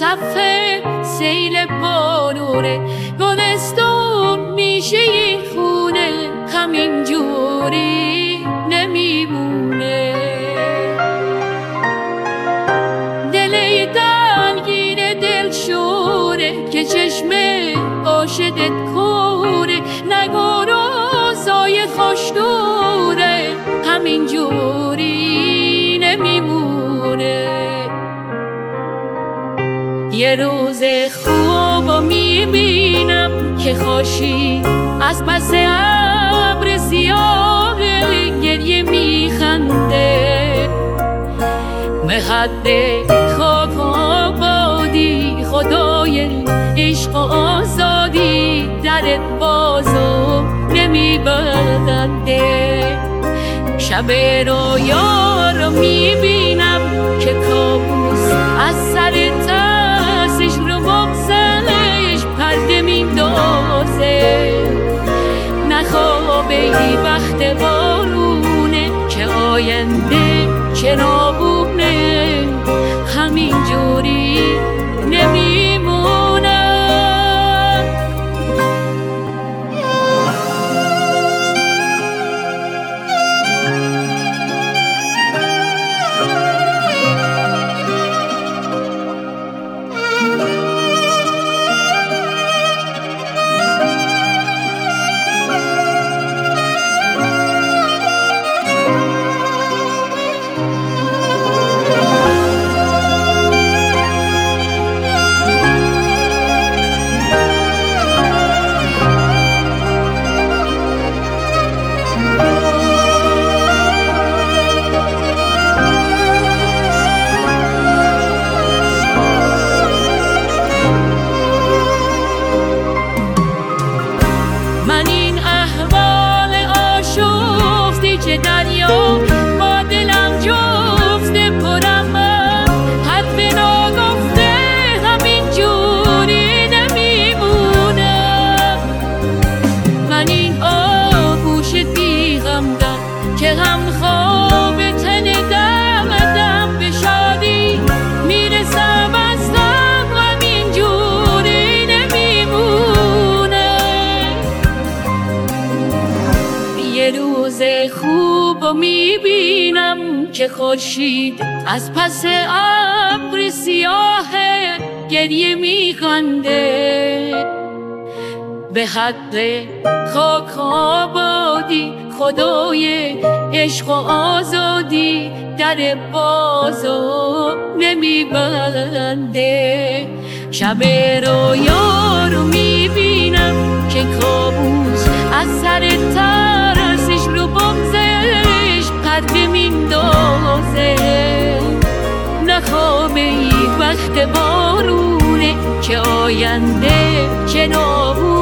صفحه سیل بارونه، گلستون میشه این خونه، همین جوری نمیمونه. دل دلگیر دل شوره که چشم عاشقت کوره، نگو روزای خوش دوره، همین جوری نمیمونه. یه روز خوب میبینم که خورشید از پس ابر سیاه گریه میخنده، به حد خاک آبادی خدای عشق و آزادی در بازو نمیبنده. شب رویا رو میبینم که کابوس از سر ترسش رو بغزش پرده میندازه، نخوابه ای وقت بارونه که آینده چه نابونه، همین جوری نمیمونه. دریا با دلم جفته پرم، حرف ناگفته همین جوری نمیمونه. من این آغوش بی غمدم که هم خواب تن دم به شادی میرسم از غم، همین جوری نمیمونه. یه روز خوب و میبینم که خورشید از پس ابر سیاه گریه میخنده، به حق خاک آبادی خدای عشق و آزادی در بازو نمیبنده. شب رویا رو میبینم که کابوس از سر ترسش رو بغزش پرده میندازه، نخوابه ای وقت بارونه که آینده چه نابونه.